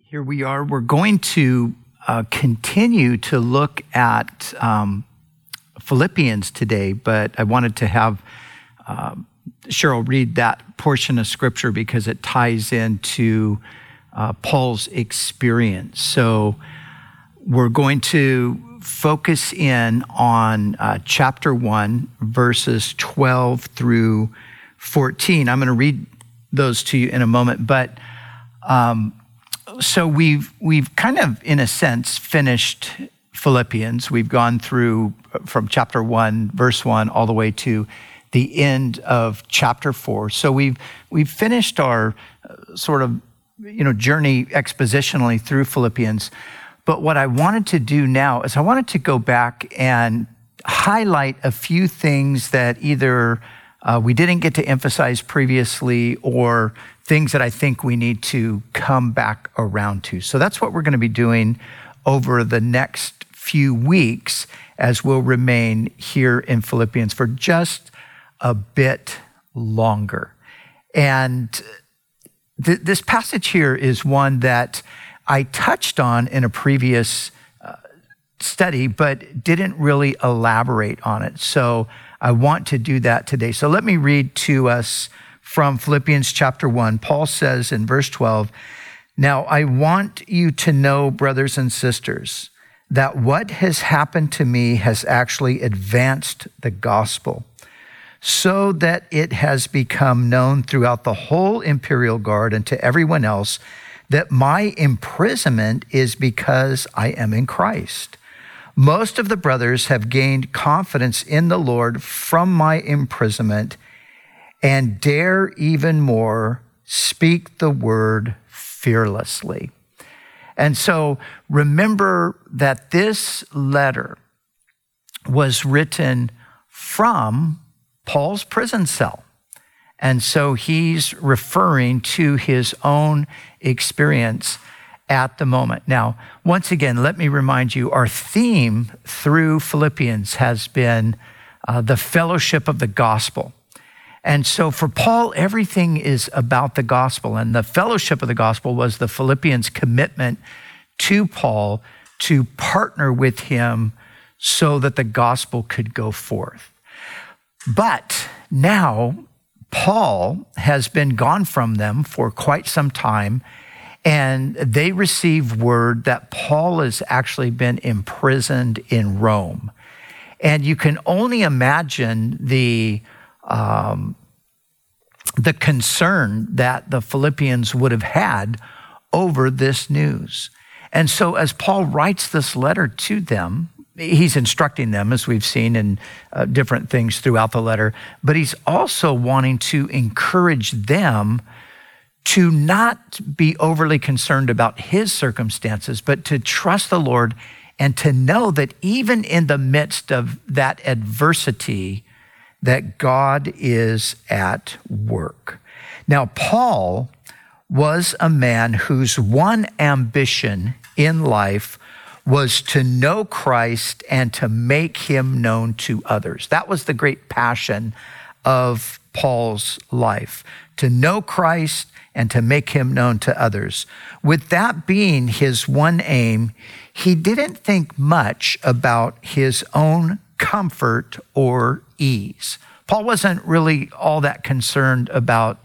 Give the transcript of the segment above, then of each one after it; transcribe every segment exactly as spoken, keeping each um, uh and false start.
Here we are. We're going to uh, continue to look at um, Philippians today, but I wanted to have uh, Cheryl read that portion of scripture because it ties into uh, Paul's experience. So we're going to focus in on uh, chapter one, verses twelve through fourteen. I'm going to read those to you in a moment, but um, so we've we've kind of, in a sense, finished Philippians. We've gone through from chapter one, verse one, all the way to the end of chapter four. So we've we've finished our uh, sort of you know journey expositionally through Philippians. But what I wanted to do now is I wanted to go back and highlight a few things that either uh, we didn't get to emphasize previously or things that I think we need to come back around to. So that's what we're going to be doing over the next few weeks as we'll remain here in Philippians for just a bit longer. And th- this passage here is one that I touched on in a previous uh, study, but didn't really elaborate on it. So I want to do that today. So let me read to us from Philippians chapter one. Paul says in verse twelve, "Now I want you to know, brothers and sisters, that what has happened to me has actually advanced the gospel, so that it has become known throughout the whole imperial guard and to everyone else that my imprisonment is because I am in Christ. Most of the brothers have gained confidence in the Lord from my imprisonment and dare even more speak the word fearlessly." And so remember that this letter was written from Paul's prison cell. And so he's referring to his own experience at the moment. Now, once again, let me remind you, our theme through Philippians has been uh, the fellowship of the gospel. And so for Paul, everything is about the gospel. And the fellowship of the gospel was the Philippians' commitment to Paul to partner with him so that the gospel could go forth. But now, Paul has been gone from them for quite some time, and they receive word that Paul has actually been imprisoned in Rome. And you can only imagine the um, the concern that the Philippians would have had over this news. And so as Paul writes this letter to them, he's instructing them, as we've seen in uh, different things throughout the letter, but he's also wanting to encourage them to not be overly concerned about his circumstances, but to trust the Lord and to know that even in the midst of that adversity, that God is at work. Now, Paul was a man whose one ambition in life was to know Christ and to make him known to others. That was the great passion of Paul's life, to know Christ and to make him known to others. With that being his one aim, he didn't think much about his own comfort or ease. Paul wasn't really all that concerned about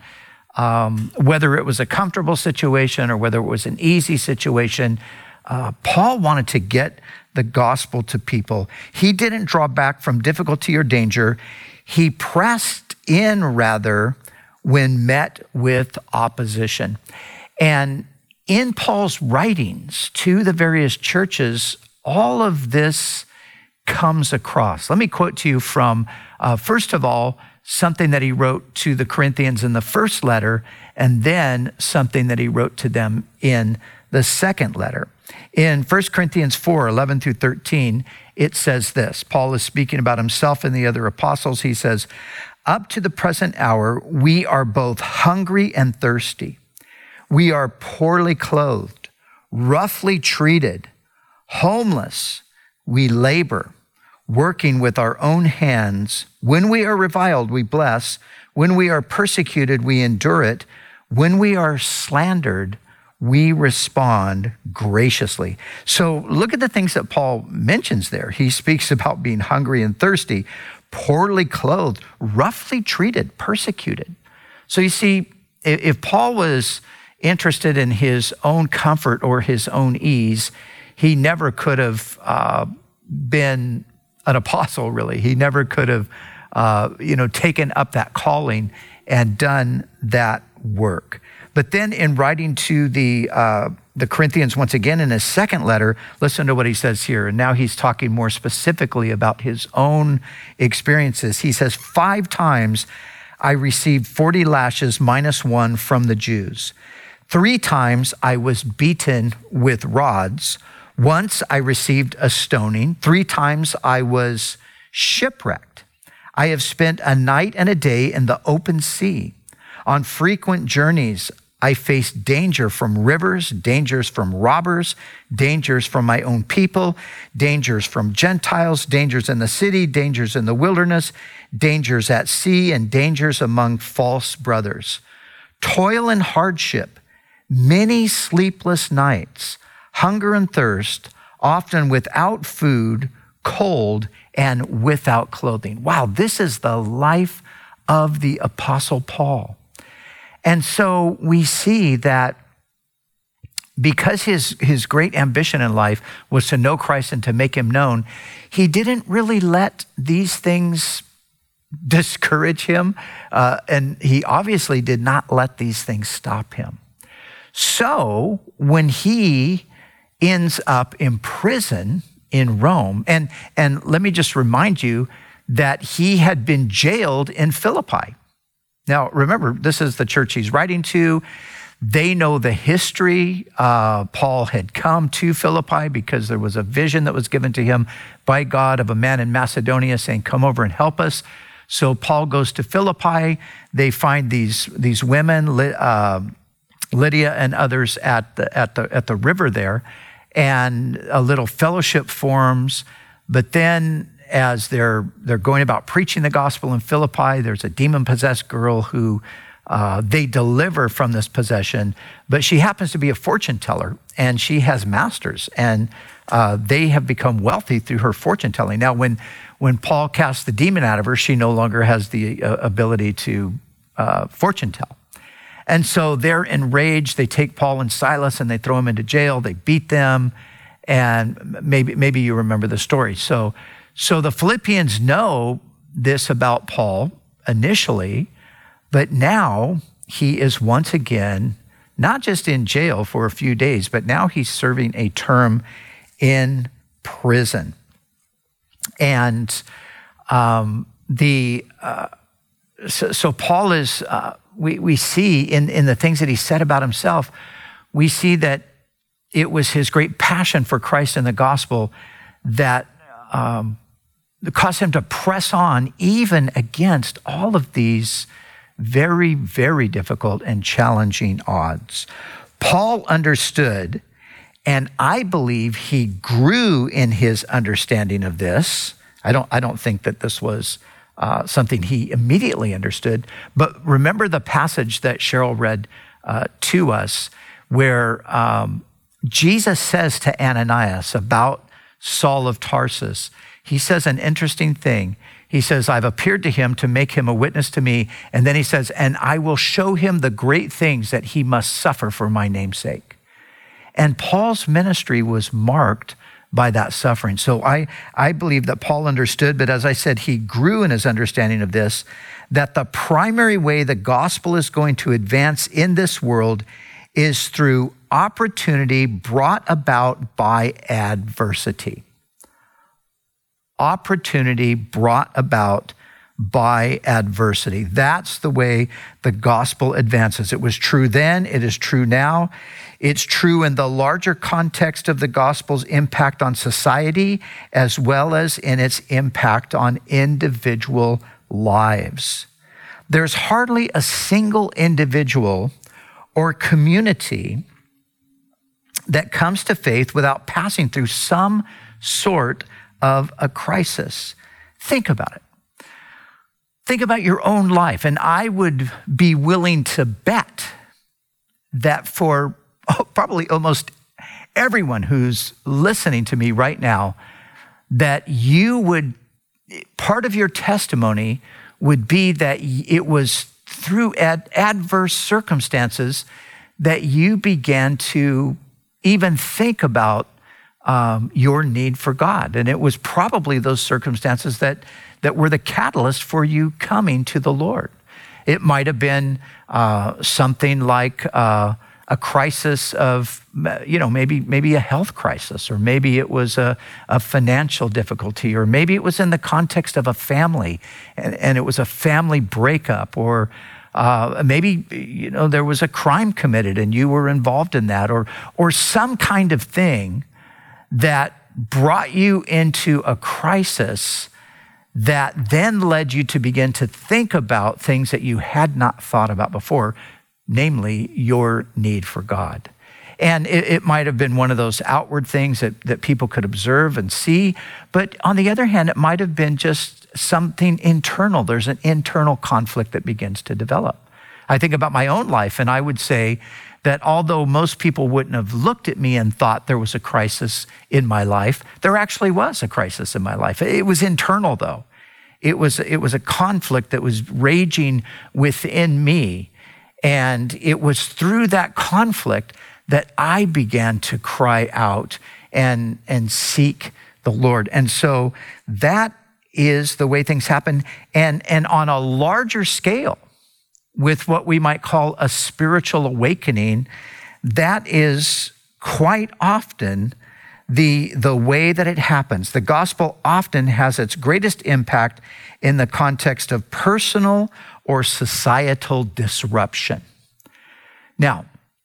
um, whether it was a comfortable situation or whether it was an easy situation. Uh, Paul wanted to get the gospel to people. He didn't draw back from difficulty or danger. He pressed in, rather, when met with opposition. And in Paul's writings to the various churches, all of this comes across. Let me quote to you from, uh, first of all, something that he wrote to the Corinthians in the first letter, and then something that he wrote to them in the second letter. In First Corinthians four, eleven through thirteen, it says this. Paul is speaking about himself and the other apostles. He says, "Up to the present hour, we are both hungry and thirsty. We are poorly clothed, roughly treated, homeless. We labor, working with our own hands. When we are reviled, we bless. When we are persecuted, we endure it. When we are slandered, we respond graciously. So look at the things that Paul mentions there. He speaks about being hungry and thirsty, poorly clothed, roughly treated, persecuted. So you see, if Paul was interested in his own comfort or his own ease, he never could have uh, been an apostle, really. He never could have, uh, you know, taken up that calling and done that work. But then in writing to the uh, the Corinthians, once again, in his second letter, listen to what he says here. And now he's talking more specifically about his own experiences. He says, five times I received forty lashes minus one from the Jews. Three times I was beaten with rods. Once I received a stoning. Three times I was shipwrecked. I have spent a night and a day in the open sea. On frequent journeys, I faced danger from rivers, dangers from robbers, dangers from my own people, dangers from Gentiles, dangers in the city, dangers in the wilderness, dangers at sea, and dangers among false brothers. Toil and hardship, many sleepless nights, hunger and thirst, often without food, cold, and without clothing. Wow, this is the life of the Apostle Paul. And so we see that because his, his great ambition in life was to know Christ and to make him known, he didn't really let these things discourage him. Uh, and he obviously did not let these things stop him. So when he ends up in prison in Rome, and, and let me just remind you that he had been jailed in Philippi. Now, remember, this is the church he's writing to. They know the history. Uh, Paul had come to Philippi because there was a vision that was given to him by God of a man in Macedonia saying, come over and help us. So Paul goes to Philippi. They find these, these women, uh, Lydia and others at the, at the, at the river there, and a little fellowship forms. But then as they're they're going about preaching the gospel in Philippi, there's a demon-possessed girl who uh, they deliver from this possession, but she happens to be a fortune teller, and she has masters, and uh, they have become wealthy through her fortune telling. Now, when when Paul casts the demon out of her, she no longer has the uh, ability to uh, fortune tell. And so they're enraged. They take Paul and Silas and they throw them into jail. They beat them, and maybe maybe you remember the story. So. So the Philippians know this about Paul initially, but now he is once again, not just in jail for a few days, but now he's serving a term in prison. And um, the uh, so, so Paul is, uh, we, we see in, in the things that he said about himself, we see that it was his great passion for Christ and the gospel that um, caused him to press on even against all of these very, very difficult and challenging odds. Paul understood, and I believe he grew in his understanding of this. I don't, I don't think that this was uh, something he immediately understood, but remember the passage that Cheryl read uh, to us where um, Jesus says to Ananias about Saul of Tarsus, he says an interesting thing. He says, I've appeared to him to make him a witness to me. And then he says, and I will show him the great things that he must suffer for my name's sake. And Paul's ministry was marked by that suffering. So I, I believe that Paul understood, but as I said, he grew in his understanding of this, that the primary way the gospel is going to advance in this world is through opportunity brought about by adversity. Opportunity brought about by adversity. That's the way the gospel advances. It was true then, it is true now. It's true in the larger context of the gospel's impact on society, as well as in its impact on individual lives. There's hardly a single individual or community that comes to faith without passing through some sort of a crisis. Think about it. Think about your own life. And I would be willing to bet that for probably almost everyone who's listening to me right now, that you would, part of your testimony would be that it was through ad, adverse circumstances that you began to even think about um, your need for God. And it was probably those circumstances that, that were the catalyst for you coming to the Lord. It might have been uh, something like uh, a crisis of, you know, maybe maybe a health crisis, or maybe it was a, a financial difficulty, or maybe it was in the context of a family, and, and it was a family breakup, or uh, maybe, you know, there was a crime committed and you were involved in that, or or some kind of thing that brought you into a crisis that then led you to begin to think about things that you had not thought about before, namely your need for God. And it, it might have been one of those outward things that, that people could observe and see, but on the other hand, it might have been just something internal. There's an internal conflict that begins to develop. I think about my own life, and I would say that although most people wouldn't have looked at me and thought there was a crisis in my life, there actually was a crisis in my life. It was internal, though. It was, it was a conflict that was raging within me. And it was through that conflict that I began to cry out and, and seek the Lord. And so that is the way things happen. And, and on a larger scale, with what we might call a spiritual awakening, that is quite often the, the way that it happens. The gospel often has its greatest impact in the context of personal or societal disruption. Now,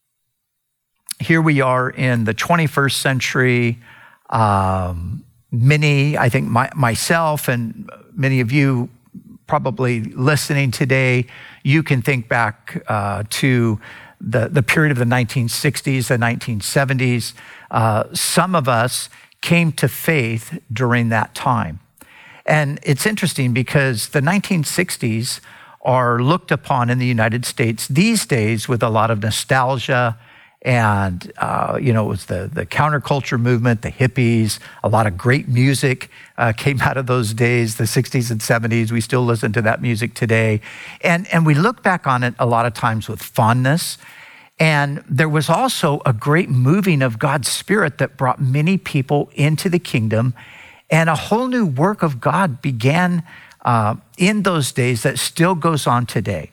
here we are in the twenty-first century. Um, many, I think my, myself and many of you probably listening today, you can think back uh, to the, the period of the nineteen sixties, the nineteen seventies. Uh, some of us came to faith during that time. And it's interesting because the nineteen sixties are looked upon in the United States these days with a lot of nostalgia. And, uh, you know, it was the, the counterculture movement, the hippies, a lot of great music uh, came out of those days, the sixties and seventies. We still listen to that music today. And, and we look back on it a lot of times with fondness. And there was also a great moving of God's Spirit that brought many people into the kingdom. And a whole new work of God began uh, in those days that still goes on today.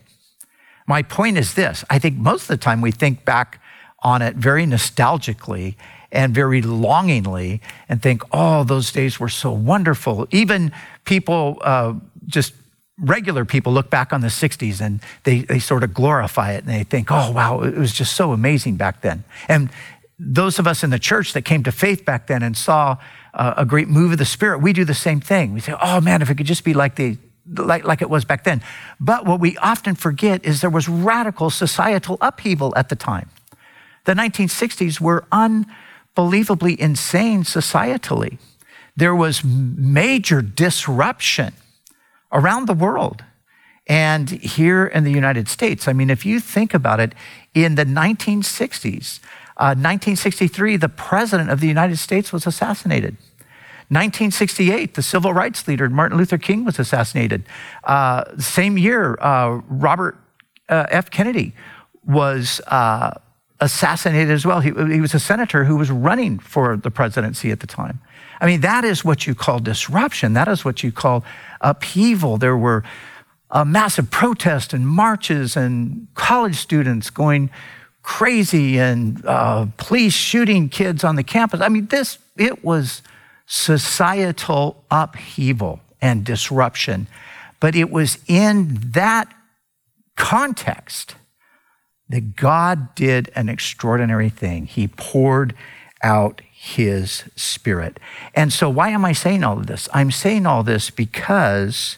My point is this: I think most of the time we think back on it very nostalgically and very longingly and think, oh, those days were so wonderful. Even people, uh, just regular people, look back on the sixties and they, they sort of glorify it and they think, oh, wow, it was just so amazing back then. And those of us in the church that came to faith back then and saw uh, a great move of the Spirit, we do the same thing. We say, oh man, if it could just be like the like, like it was back then. But what we often forget is there was radical societal upheaval at the time. The nineteen sixties were unbelievably insane societally. There was major disruption around the world and here in the United States. I mean, if you think about it, in the nineteen sixties, uh, nineteen sixty-three, the president of the United States was assassinated. nineteen sixty-eight, the civil rights leader, Martin Luther King, was assassinated. Uh, same year, uh, Robert uh, F. Kennedy was uh, assassinated as well. He, he was a senator who was running for the presidency at the time. I mean, that is what you call disruption. That is what you call upheaval. There were a massive protests and marches and college students going crazy and uh, police shooting kids on the campus. I mean, this, it was societal upheaval and disruption. But it was in that context that God did an extraordinary thing. He poured out his Spirit. And so why am I saying all of this? I'm saying all this because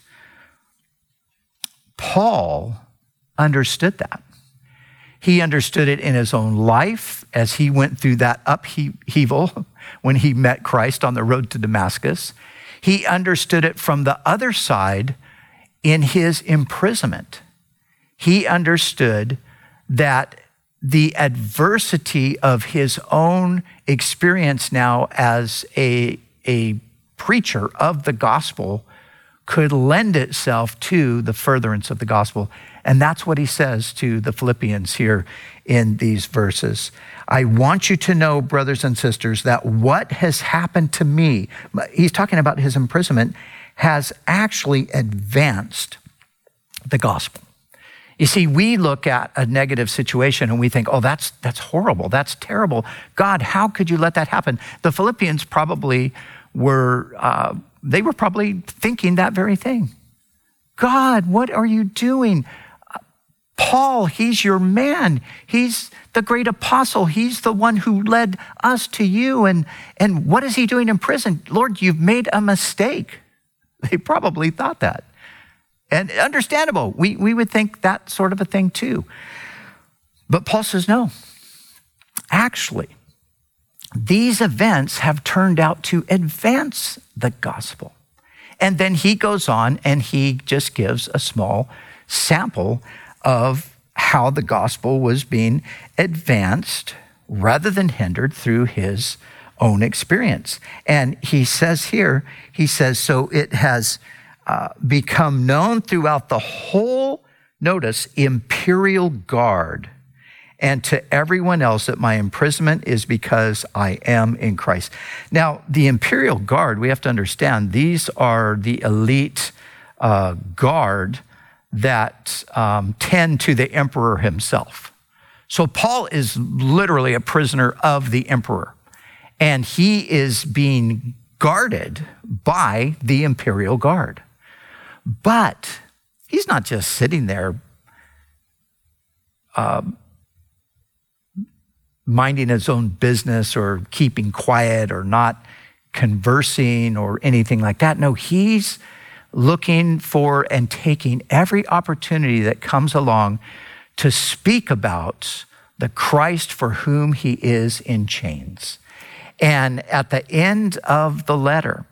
Paul understood that. He understood it in his own life as he went through that upheaval when he met Christ on the road to Damascus. He understood it from the other side in his imprisonment. He understood that the adversity of his own experience now as a, a preacher of the gospel could lend itself to the furtherance of the gospel. And that's what he says to the Philippians here in these verses. I want you to know, brothers and sisters, that what has happened to me, he's talking about his imprisonment, has actually advanced the gospel. You see, we look at a negative situation and we think, oh, that's that's horrible. That's terrible. God, how could you let that happen? The Philippians probably were, uh, they were probably thinking that very thing. God, what are you doing? Paul, he's your man. He's the great apostle. He's the one who led us to you. And, and what is he doing in prison? Lord, you've made a mistake. They probably thought that. And understandable. We, we would think that sort of a thing too. But Paul says, no. Actually, these events have turned out to advance the gospel. And then he goes on and he just gives a small sample of how the gospel was being advanced rather than hindered through his own experience. And he says here, he says, so it has uh, become known throughout the whole, notice, imperial guard, and to everyone else that my imprisonment is because I am in Christ. Now, the imperial guard, we have to understand, these are the elite uh, guard that um, tend to the emperor himself. So Paul is literally a prisoner of the emperor, and he is being guarded by the imperial guard. But he's not just sitting there uh, minding his own business or keeping quiet or not conversing or anything like that. No, he's looking for and taking every opportunity that comes along to speak about the Christ for whom he is in chains. And at the end of the letter,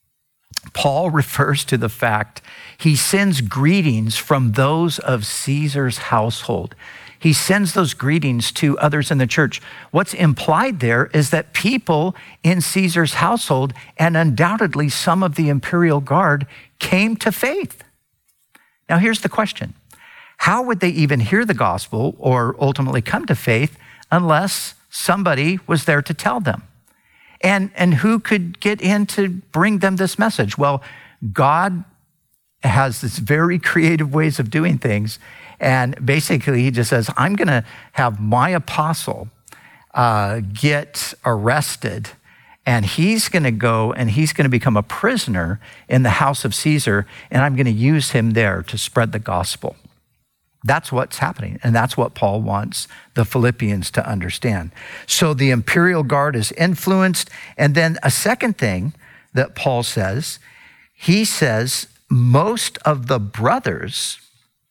Paul refers to the fact he sends greetings from those of Caesar's household. He sends those greetings to others in the church. What's implied there is that people in Caesar's household, and undoubtedly some of the imperial guard, came to faith. Now here's the question. How would they even hear the gospel or ultimately come to faith unless somebody was there to tell them? And, and who could get in to bring them this message? Well, God has this very creative ways of doing things. And basically he just says, I'm gonna have my apostle uh, get arrested, and he's gonna go and he's gonna become a prisoner in the house of Caesar, and I'm gonna use him there to spread the gospel. That's what's happening, and that's what Paul wants the Philippians to understand. So the imperial guard is influenced, and then a second thing that Paul says, he says, most of the brothers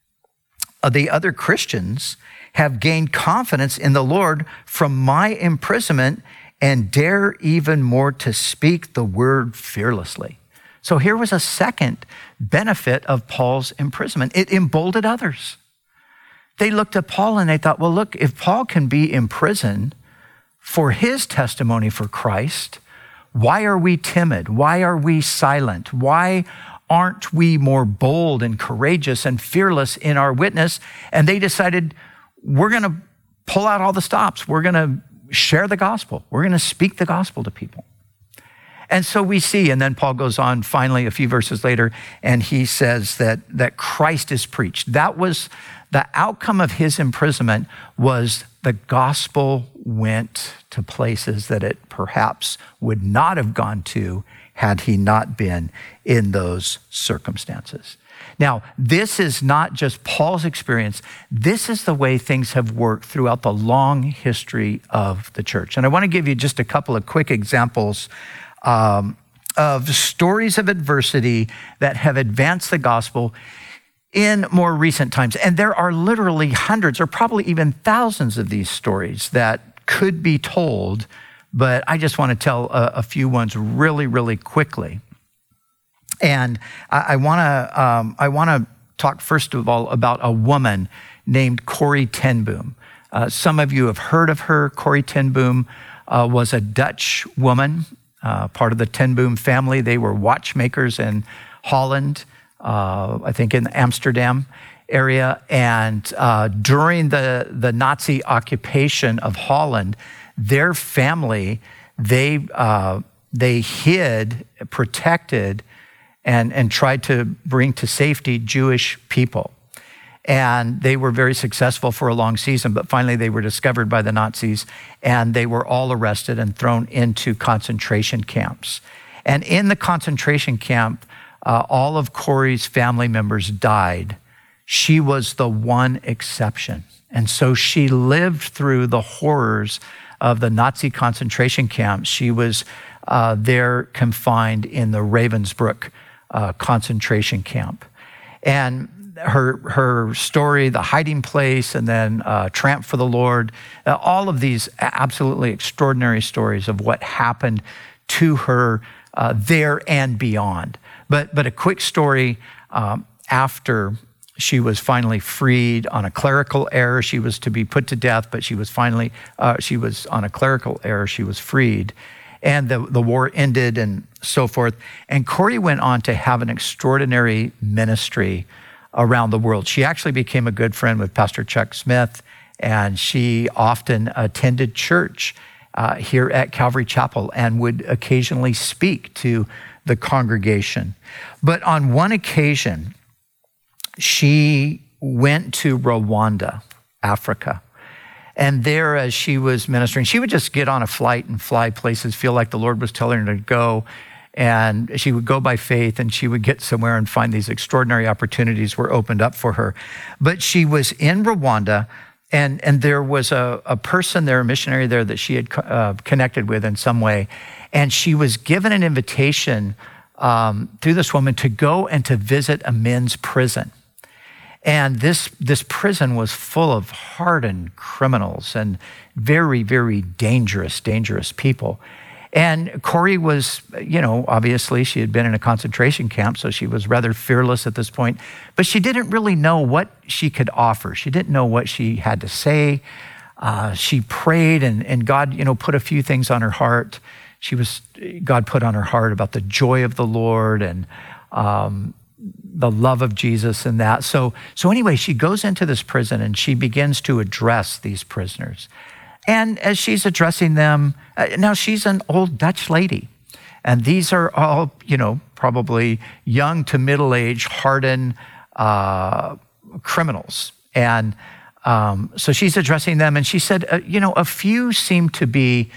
of the other Christians have gained confidence in the Lord from my imprisonment and dare even more to speak the word fearlessly. So here was a second benefit of Paul's imprisonment. It emboldened others. They looked at Paul and they thought, well, look, if Paul can be in prison for his testimony for Christ, why are we timid? Why are we silent? Why aren't we more bold and courageous and fearless in our witness? And they decided, we're going to pull out all the stops. We're going to share the gospel. We're going to speak the gospel to people. And so we see, and then Paul goes on finally a few verses later, and he says that, that Christ is preached. That was the outcome of his imprisonment, was the gospel went to places that it perhaps would not have gone to had he not been in those circumstances. Now, this is not just Paul's experience. This is the way things have worked throughout the long history of the church. And I want to give you just a couple of quick examples um, of stories of adversity that have advanced the gospel in more recent times. And there are literally hundreds or probably even thousands of these stories that could be told, but I just want to tell a, a few ones really, really quickly. And I, I want to um, I want to talk first of all about a woman named Corrie ten Boom. Uh, some of you have heard of her. Corrie ten Boom uh, was a Dutch woman, uh, part of the ten Boom family. They were watchmakers in Holland, uh, I think in the Amsterdam area. And uh, during the, the Nazi occupation of Holland, their family, they uh, they hid, protected, and, and tried to bring to safety Jewish people. And they were very successful for a long season, but finally they were discovered by the Nazis, and they were all arrested and thrown into concentration camps. And in the concentration camp, uh, all of Corrie's family members died. She was the one exception. And so she lived through the horrors of the Nazi concentration camps. She was uh, there confined in the Ravensbrück uh, concentration camp. And her her story, the hiding place, and then uh, Tramp for the Lord, uh, all of these absolutely extraordinary stories of what happened to her uh, there and beyond. But, but a quick story, um, after she was finally freed on a clerical error. She was to be put to death, but she was finally, uh, she was on a clerical error. She was freed. And the, the war ended and so forth. And Corrie went on to have an extraordinary ministry around the world. She actually became a good friend with Pastor Chuck Smith, and she often attended church uh, here at Calvary Chapel and would occasionally speak to the congregation. But on one occasion, she went to Rwanda, Africa. And there, as she was ministering, she would just get on a flight and fly places, feel like the Lord was telling her to go. And she would go by faith, and she would get somewhere and find these extraordinary opportunities were opened up for her. But she was in Rwanda, and, and there was a, a person there, a missionary there that she had uh, connected with in some way. And she was given an invitation um, through this woman to go and to visit a men's prison. And this this prison was full of hardened criminals and very, very dangerous, dangerous people. And Corrie was, you know, obviously she had been in a concentration camp, so she was rather fearless at this point, but she didn't really know what she could offer. She didn't know what she had to say. Uh, she prayed, and, and God, you know, put a few things on her heart. She was, God put on her heart about the joy of the Lord and um, the love of Jesus and that. So, so anyway, she goes into this prison and she begins to address these prisoners. And as she's addressing them, uh, now she's an old Dutch lady. And these are all, you know, probably young to middle-aged, hardened uh, criminals. And um, so she's addressing them, and she said, uh, you know, a few seem to be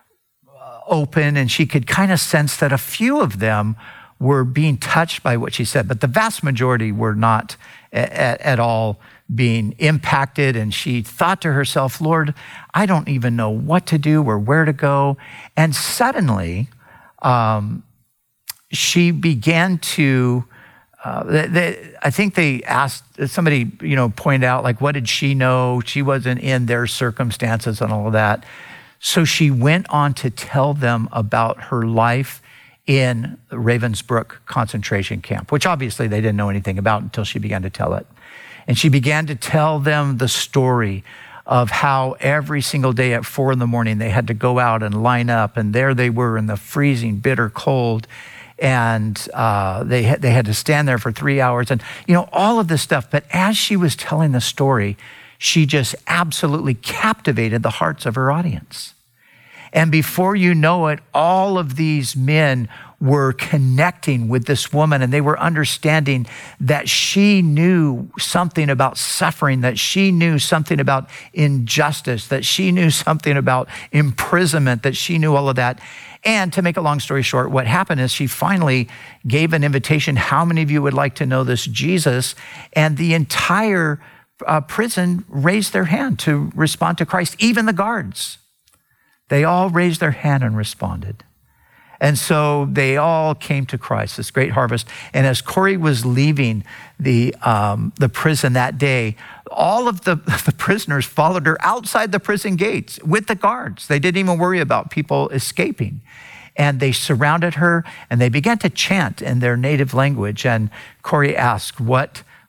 open, and she could kind of sense that a few of them were being touched by what she said, but the vast majority were not at, at all being impacted. And she thought to herself, Lord, I don't even know what to do or where to go. And suddenly, um, she began to, uh, they, they, I think they asked, somebody, you know, pointed out, like, what did she know? She wasn't in their circumstances and all of that. So she went on to tell them about her life in the Ravensbrück concentration camp, which obviously they didn't know anything about until she began to tell it. And she began to tell them the story of how every single day at four in the morning they had to go out and line up, and there they were in the freezing, bitter cold, and uh, they had, they had to stand there for three hours, and you know all of this stuff. But as she was telling the story, she just absolutely captivated the hearts of her audience. And before you know it, all of these men were connecting with this woman, and they were understanding that she knew something about suffering, that she knew something about injustice, that she knew something about imprisonment, that she knew all of that. And to make a long story short, what happened is she finally gave an invitation. How many of you would like to know this Jesus? And the entire uh, prison raised their hand to respond to Christ, even the guards. They all raised their hand and responded. And so they all came to Christ, this great harvest. And as Corrie was leaving the um, the prison that day, all of the, the prisoners followed her outside the prison gates with the guards. They didn't even worry about people escaping. And they surrounded her, and they began to chant in their native language. And Corrie asked, what,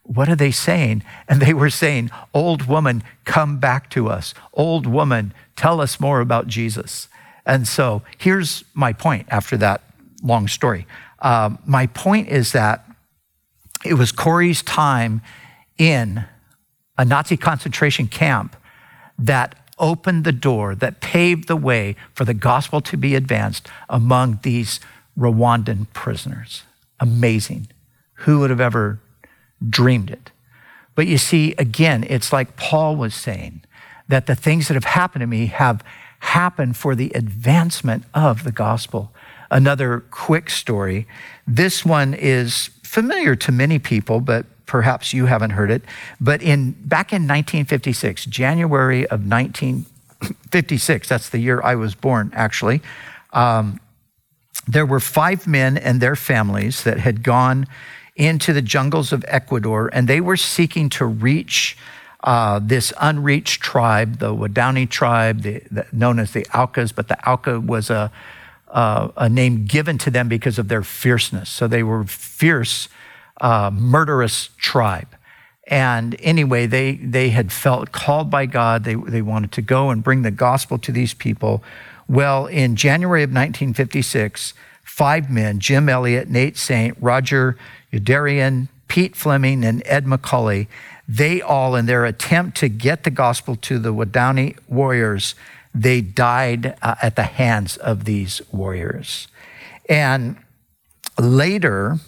what are they saying? And they were saying, old woman, come back to us. Old woman, tell us more about Jesus. And so here's my point after that long story. Um, my point is that it was Corrie's time in a Nazi concentration camp that opened the door, that paved the way for the gospel to be advanced among these Rwandan prisoners. Amazing. Who would have ever dreamed it? But you see, again, it's like Paul was saying, that the things that have happened to me have happened for the advancement of the gospel. Another quick story. This one is familiar to many people, but perhaps you haven't heard it. But in back in nineteen fifty-six, January of nineteen fifty-six, that's the year I was born, actually, um, there were five men and their families that had gone into the jungles of Ecuador, and they were seeking to reach uh, this unreached tribe, the Wadani tribe, the, the, known as the Aucas, but the Auca was a, uh, a name given to them because of their fierceness. So they were fierce, uh, murderous tribe. And anyway, they, they had felt called by God. They, they wanted to go and bring the gospel to these people. Well, in January of nineteen fifty-six, five men, Jim Elliot, Nate Saint, Roger Youderian, Pete Fleming, and Ed McCauley, they all, in their attempt to get the gospel to the Wadani warriors, they died uh, at the hands of these warriors. And later,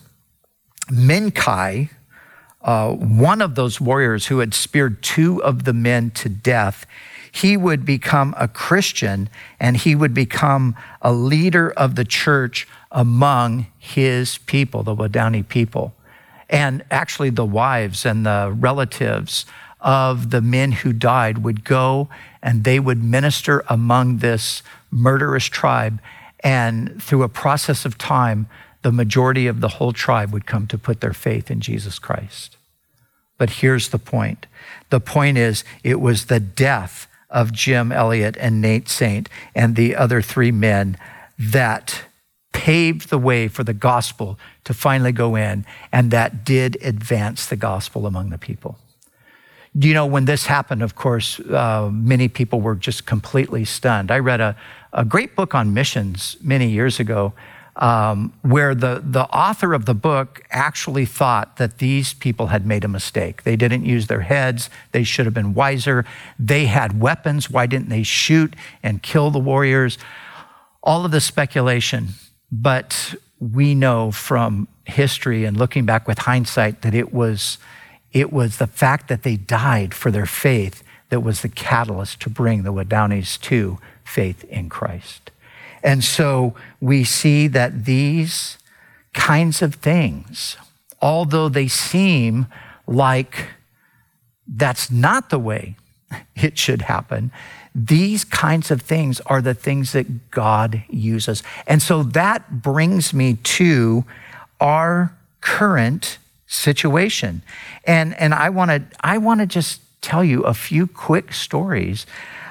Minkai, uh, one of those warriors who had speared two of the men to death, he would become a Christian and he would become a leader of the church among his people, the Wadani people. And actually the wives and the relatives of the men who died would go and they would minister among this murderous tribe. And through a process of time, the majority of the whole tribe would come to put their faith in Jesus Christ. But here's the point. The point is, it was the death of Jim Elliot and Nate Saint and the other three men that paved the way for the gospel to finally go in, and that did advance the gospel among the people. You know, when this happened, of course, uh, many people were just completely stunned. I read a, a great book on missions many years ago um, where the, the author of the book actually thought that these people had made a mistake. They didn't use their heads. They should have been wiser. They had weapons. Why didn't they shoot and kill the warriors? All of the speculation. But we know from history and looking back with hindsight that it was, it was the fact that they died for their faith that was the catalyst to bring the Wadanis to faith in Christ. And so we see that these kinds of things, although they seem like that's not the way it should happen, these kinds of things are the things that God uses. And so that brings me to our current situation. And, and I want to I want to just tell you a few quick stories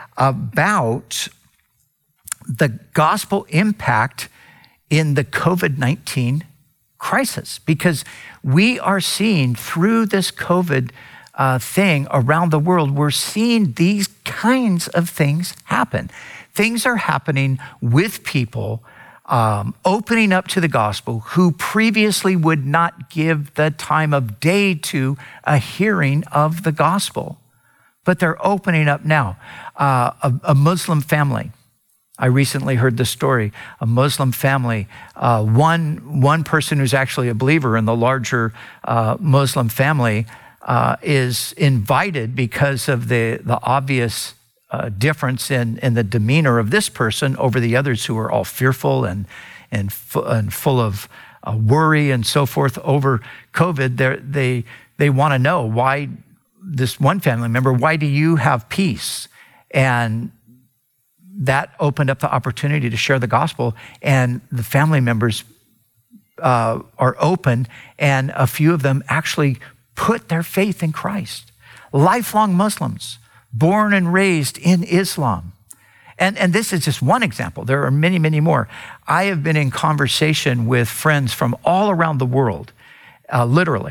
about the gospel impact in the covid nineteen crisis, because we are seeing through this COVID uh, thing around the world, we're seeing these kinds of things happen. Things are happening with people um, opening up to the gospel who previously would not give the time of day to a hearing of the gospel, but they're opening up now. Uh, a, a Muslim family. I recently heard the story, a Muslim family, uh, one, one person who's actually a believer in the larger uh, Muslim family uh, is invited because of the, the obvious uh, difference in, in the demeanor of this person over the others who are all fearful and, and, fu- and full of uh, worry and so forth over COVID. They're, they, they want to know why, this one family member, why do you have peace? And that opened up the opportunity to share the gospel, and the family members uh, are open, and a few of them actually put their faith in Christ. Lifelong Muslims, born and raised in Islam. And, and this is just one example. There are many, many more. I have been in conversation with friends from all around the world, uh, literally,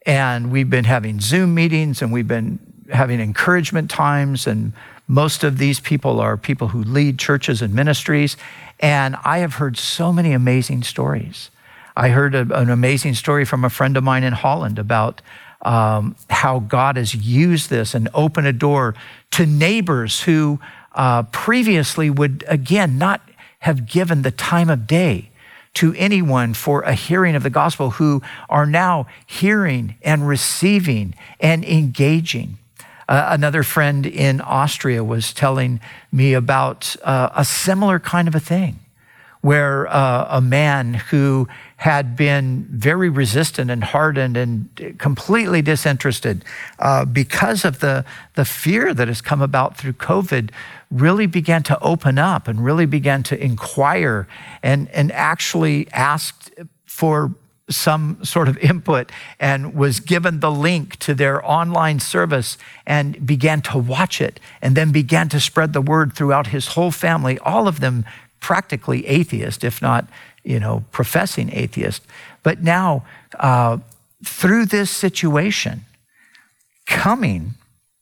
And we've been having Zoom meetings, and we've been having encouragement times, and most of these people are people who lead churches and ministries. And I have heard so many amazing stories. I heard a, an amazing story from a friend of mine in Holland about um, how God has used this and opened a door to neighbors who uh, previously would, again, not have given the time of day to anyone for a hearing of the gospel, who are now hearing and receiving and engaging. Uh, another friend in Austria was telling me about uh, a similar kind of a thing, where uh, a man who had been very resistant and hardened and completely disinterested uh, because of the, the fear that has come about through COVID, really began to open up and really began to inquire and, and actually asked for some sort of input, and was given the link to their online service and began to watch it, and then began to spread the word throughout his whole family, all of them practically atheist, if not, you know, professing atheist. But now, uh, through this situation, coming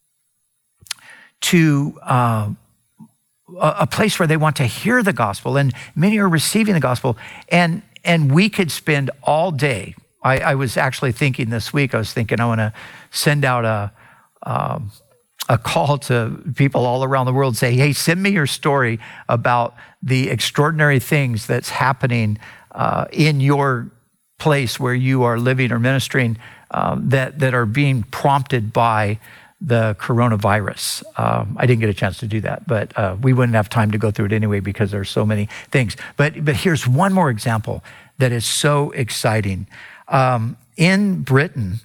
to uh, a place where they want to hear the gospel, and many are receiving the gospel, and and we could spend all day. I, I was actually thinking this week, I was thinking I want to send out a um, a call to people all around the world, say, hey, send me your story about the extraordinary things that's happening uh, in your place where you are living or ministering um, that, that are being prompted by the coronavirus. Um, I didn't get a chance to do that, but uh, we wouldn't have time to go through it anyway because there's so many things. But, but here's one more example that is so exciting. Um, in Britain,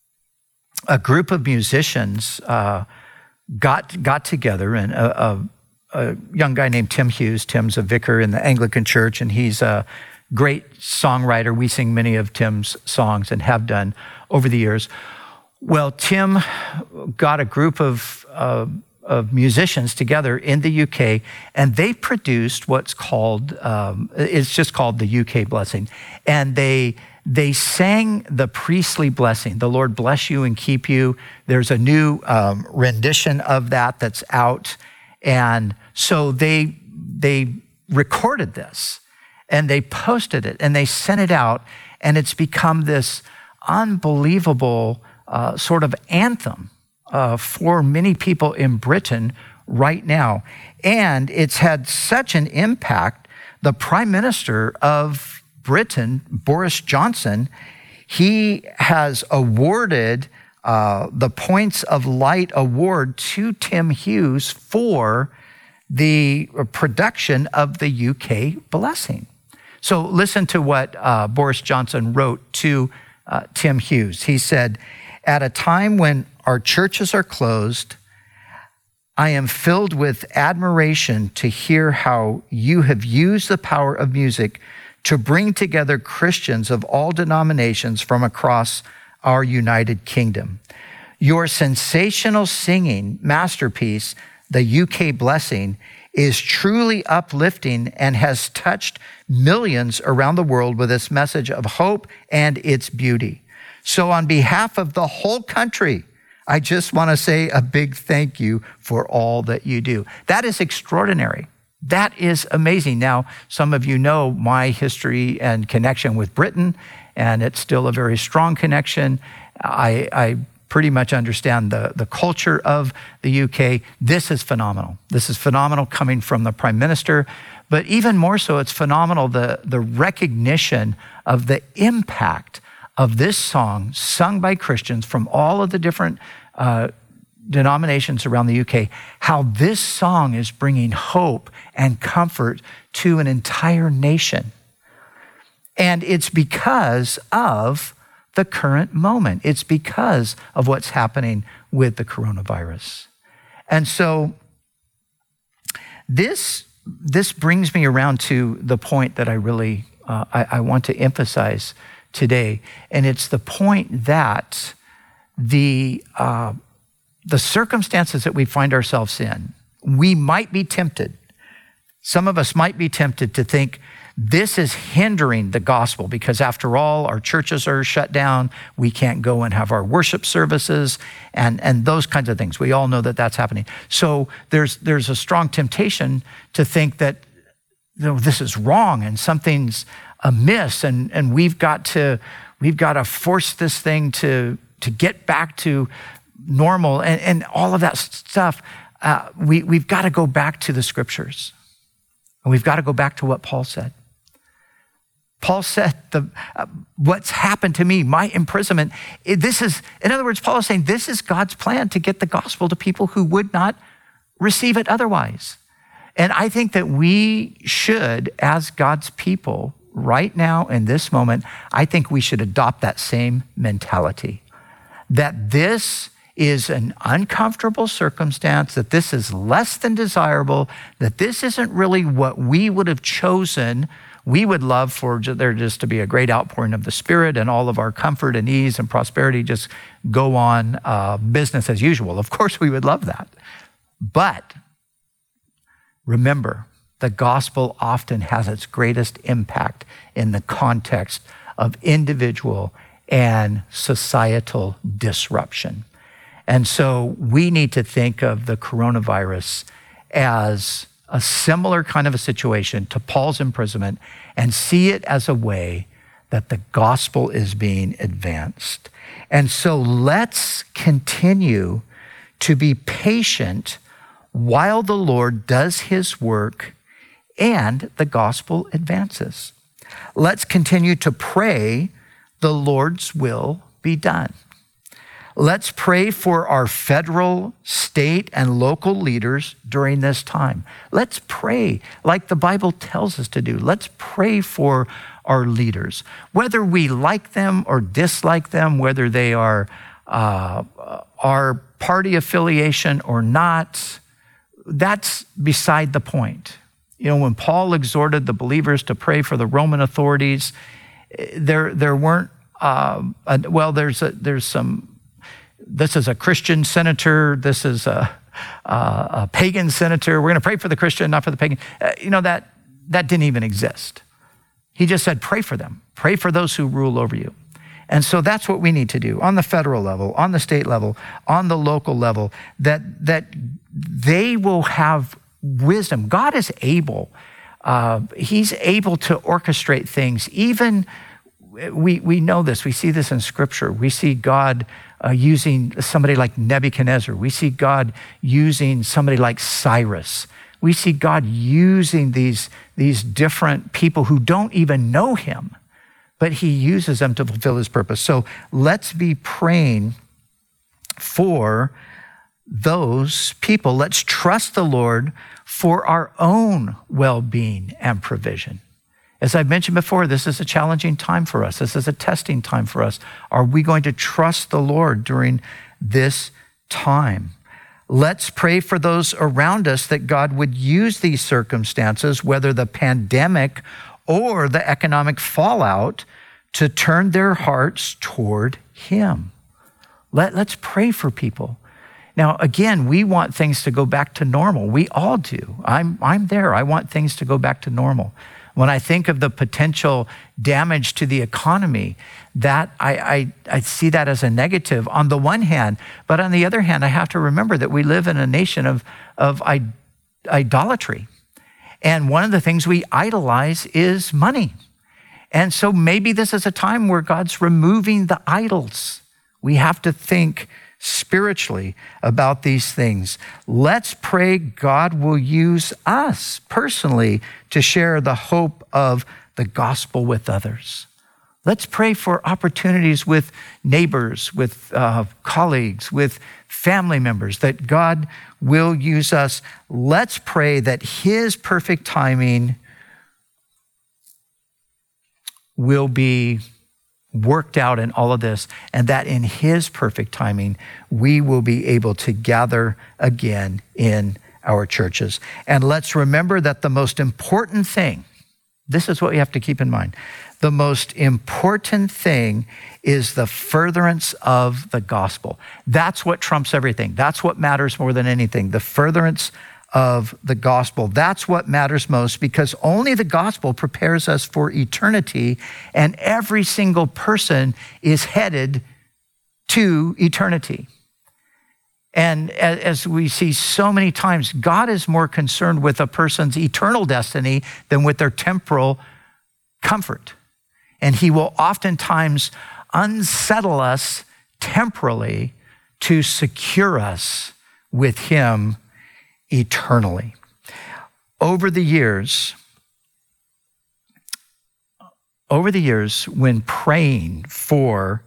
a group of musicians uh, got got together, and a, a, a young guy named Tim Hughes. Tim's a vicar in the Anglican Church, and he's a great songwriter. We sing many of Tim's songs and have done over the years. Well, Tim got a group of, uh, of musicians together in the U K, and they produced what's called, um, it's just called the U K Blessing. And they they sang the priestly blessing, the Lord bless you and keep you. There's a new um, rendition of that that's out. And so they they recorded this, and they posted it, and they sent it out, and it's become this unbelievable Uh, sort of anthem uh, for many people in Britain right now. And it's had such an impact. The Prime Minister of Britain, Boris Johnson, he has awarded uh, the Points of Light Award to Tim Hughes for the production of the U K Blessing. So listen to what uh, Boris Johnson wrote to uh, Tim Hughes. He said, "At a time when our churches are closed, I am filled with admiration to hear how you have used the power of music to bring together Christians of all denominations from across our United Kingdom. Your sensational singing masterpiece, the U K Blessing, is truly uplifting and has touched millions around the world with its message of hope and its beauty. So on behalf of the whole country, I just want to say a big thank you for all that you do." That is extraordinary. That is amazing. Now, some of you know my history and connection with Britain, and it's still a very strong connection. I, I pretty much understand the, the culture of the U K. This is phenomenal. This is phenomenal coming from the Prime Minister, but even more so, it's phenomenal, the, the recognition of the impact of this song sung by Christians from all of the different uh, denominations around the U K, how this song is bringing hope and comfort to an entire nation. And it's because of the current moment. It's because of what's happening with the coronavirus. And so this, this brings me around to the point that I really, uh, I, I want to emphasize today, and it's the point that the uh, the circumstances that we find ourselves in, we might be tempted. Some of us might be tempted to think This is hindering the gospel because after all, our churches are shut down. We can't go and have our worship services and, and those kinds of things. We all know that that's happening. So there's, there's a strong temptation to think that, you know, this is wrong and something's amiss and, and we've got to, we've got to force this thing to, to get back to normal and, and all of that stuff. Uh, we, we've got to go back to the scriptures. And we've got to go back to what Paul said. Paul said, the, uh, what's happened to me, my imprisonment, it, this is, in other words, Paul is saying this is God's plan to get the gospel to people who would not receive it otherwise. And I think that we should, as God's people, right now in this moment, I think we should adopt that same mentality. That this is an uncomfortable circumstance, that this is less than desirable, that this isn't really what we would have chosen. We would love for there just to be a great outpouring of the Spirit and all of our comfort and ease and prosperity just go on uh, business as usual. Of course, we would love that. But remember, the gospel often has its greatest impact in the context of individual and societal disruption. And so we need to think of the coronavirus as a similar kind of a situation to Paul's imprisonment and see it as a way that the gospel is being advanced. And so let's continue to be patient while the Lord does his work and the gospel advances. Let's continue to pray the Lord's will be done. Let's pray for our federal, state, and local leaders during this time. Let's pray like the Bible tells us to do. Let's pray for our leaders. Whether we like them or dislike them, whether they are uh, our party affiliation or not, that's beside the point. You know, when Paul exhorted the believers to pray for the Roman authorities, there there weren't, uh, a, well, there's a, there's some, this is a Christian senator, this is a, a, a pagan senator, we're gonna pray for the Christian, not for the pagan. Uh, you know, that that didn't even exist. He just said, pray for them, pray for those who rule over you. And so that's what we need to do on the federal level, on the state level, on the local level, that, that they will have wisdom. God is able. Uh, he's able to orchestrate things. Even, we, we know this, we see this in scripture. We see God uh, using somebody like Nebuchadnezzar. We see God using somebody like Cyrus. We see God using these, these different people who don't even know him, but he uses them to fulfill his purpose. So let's be praying for those people. Let's trust the Lord for our own well-being and provision. As I've mentioned before, this is a challenging time for us. This is a testing time for us. Are we going to trust the Lord during this time? Let's pray for those around us that God would use these circumstances, whether the pandemic or the economic fallout, to turn their hearts toward him. Let, let's pray for people. Now, again, we want things to go back to normal. We all do. I'm, I'm there. I want things to go back to normal. When I think of the potential damage to the economy, that I, I, I see that as a negative on the one hand, but on the other hand, I have to remember that we live in a nation of, of idolatry. And one of the things we idolize is money. And so maybe this is a time where God's removing the idols. We have to think spiritually about these things. Let's pray God will use us personally to share the hope of the gospel with others. Let's pray for opportunities with neighbors, with uh, colleagues, with family members, that God will use us. Let's pray that his perfect timing will be worked out in all of this, and that in his perfect timing, we will be able to gather again in our churches. And let's remember that the most important thing, this is what we have to keep in mind, the most important thing is the furtherance of the gospel. That's what trumps everything. That's what matters more than anything, the furtherance of the gospel. That's what matters most, because only the gospel prepares us for eternity, and every single person is headed to eternity. And as we see so many times, God is more concerned with a person's eternal destiny than with their temporal comfort. And he will oftentimes unsettle us temporally to secure us with him eternally. Over the years, over the years, when praying for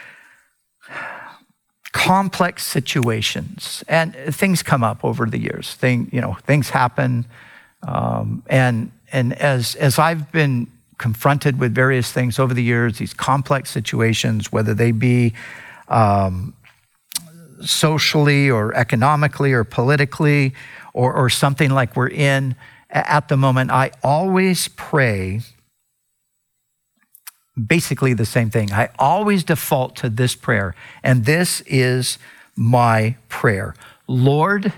complex situations, and things come up over the years, thing, you know, things happen, um, and and as as I've been confronted with various things over the years, these complex situations, whether they be um, socially or economically or politically or, or something like we're in at the moment, I always pray basically the same thing. I always default to this prayer, and this is my prayer. Lord,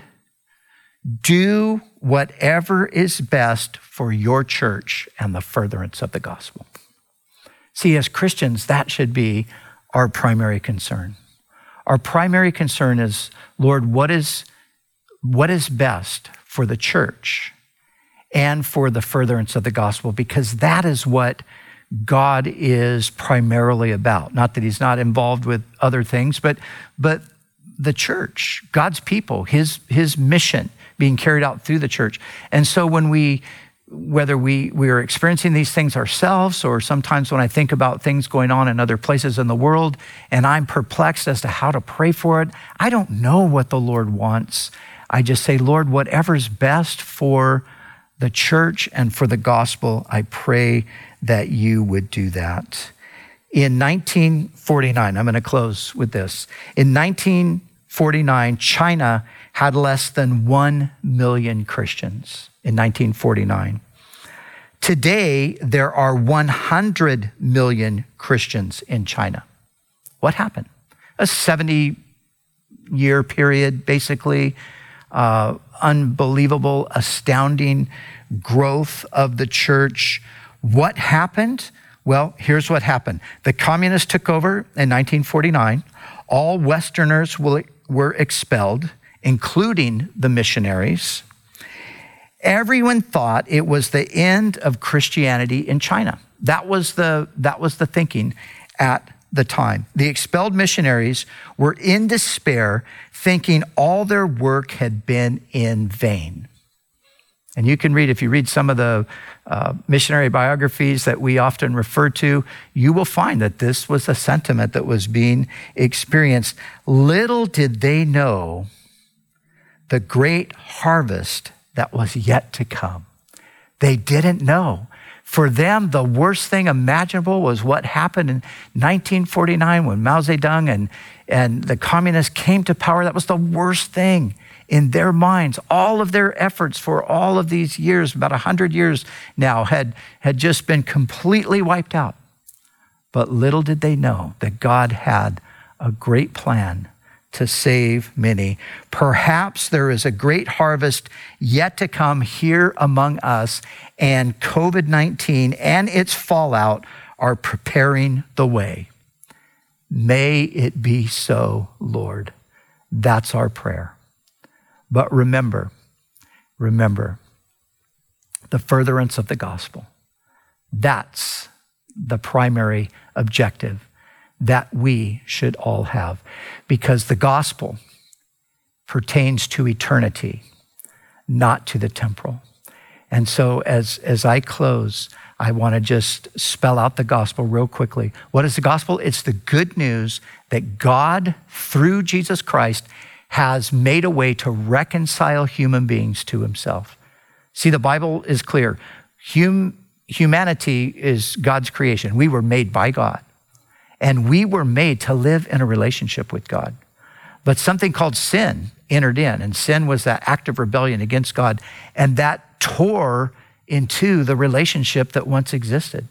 do whatever is best for your church and the furtherance of the gospel. See, as Christians, that should be our primary concern. Our primary concern is, Lord, what is, what is best for the church and for the furtherance of the gospel? Because that is what God is primarily about. Not that he's not involved with other things, but, but the church, God's people, his, his mission being carried out through the church. And so when we, whether we, we are experiencing these things ourselves, or sometimes when I think about things going on in other places in the world and I'm perplexed as to how to pray for it, I don't know what the Lord wants. I just say, Lord, whatever's best for the church and for the gospel, I pray that you would do that. In nineteen forty-nine, I'm going to close with this. In nineteen forty-nine, China had less than one million Christians in nineteen forty-nine. Today, there are one hundred million Christians in China. What happened? A seventy-year period, basically, uh, unbelievable, astounding growth of the church. What happened? Well, here's what happened. The communists took over in nineteen forty-nine. All Westerners were expelled, including the missionaries. Everyone thought it was the end of Christianity in China. That was the, that was the thinking at the time. The expelled missionaries were in despair, thinking all their work had been in vain. And you can read, if you read some of the uh, missionary biographies that we often refer to, you will find that this was a sentiment that was being experienced. Little did they know the great harvest that was yet to come. They didn't know. For them, the worst thing imaginable was what happened in nineteen forty-nine when Mao Zedong and, and the communists came to power. That was the worst thing in their minds. All of their efforts for all of these years, about one hundred years now, had, had just been completely wiped out. But little did they know that God had a great plan to save many. Perhaps there is a great harvest yet to come here among us, and COVID nineteen and its fallout are preparing the way. May it be so, Lord. That's our prayer. But remember, remember, the furtherance of the gospel. That's the primary objective that we should all have, because the gospel pertains to eternity, not to the temporal. And so as, as I close, I want to just spell out the gospel real quickly. What is the gospel? It's the good news that God, through Jesus Christ, has made a way to reconcile human beings to himself. See, the Bible is clear. Hum, humanity is God's creation. We were made by God. And we were made to live in a relationship with God. But something called sin entered in, and sin was that act of rebellion against God, and that tore into the relationship that once existed.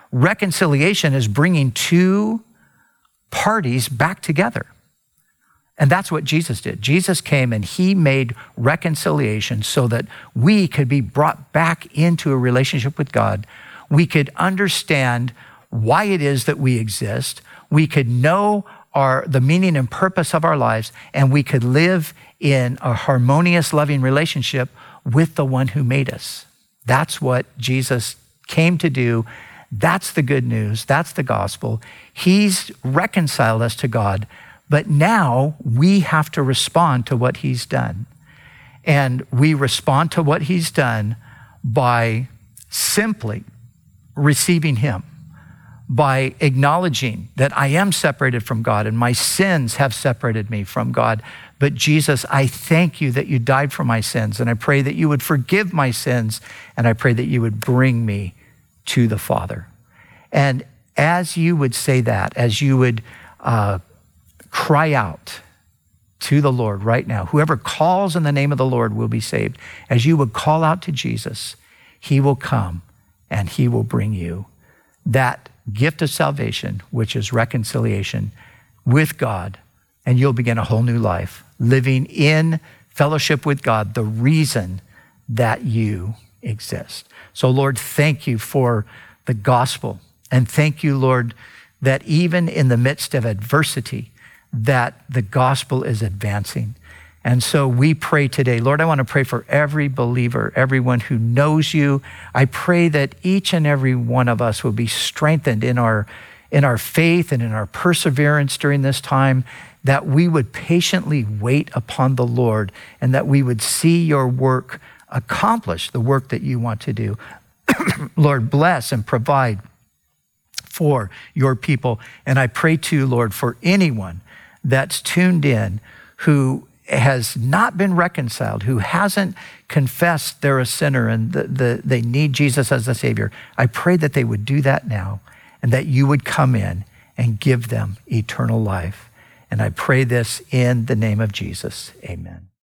Reconciliation is bringing two parties back together. And that's what Jesus did. Jesus came and he made reconciliation so that we could be brought back into a relationship with God. We could understand why it is that we exist. We could know our, the meaning and purpose of our lives, and we could live in a harmonious, loving relationship with the one who made us. That's what Jesus came to do. That's the good news. That's the gospel. He's reconciled us to God, but now we have to respond to what he's done. And we respond to what he's done by simply receiving him, by acknowledging that I am separated from God and my sins have separated me from God. But Jesus, I thank you that you died for my sins, and I pray that you would forgive my sins, and I pray that you would bring me to the Father. And as you would say that, as you would uh, cry out to the Lord right now, whoever calls in the name of the Lord will be saved. As you would call out to Jesus, he will come and he will bring you that gift of salvation, which is reconciliation with God, and you'll begin a whole new life, living in fellowship with God, the reason that you exist. So Lord, thank you for the gospel, and thank you, Lord, that even in the midst of adversity, that the gospel is advancing. And so we pray today, Lord, I want to pray for every believer, everyone who knows you. I pray that each and every one of us will be strengthened in our, in our faith and in our perseverance during this time, that we would patiently wait upon the Lord, and that we would see your work accomplish, the work that you want to do. Lord, bless and provide for your people. And I pray too, Lord, for anyone that's tuned in who has not been reconciled, who hasn't confessed they're a sinner and the, the, they need Jesus as a Savior. I pray that they would do that now, and that you would come in and give them eternal life. And I pray this in the name of Jesus. Amen.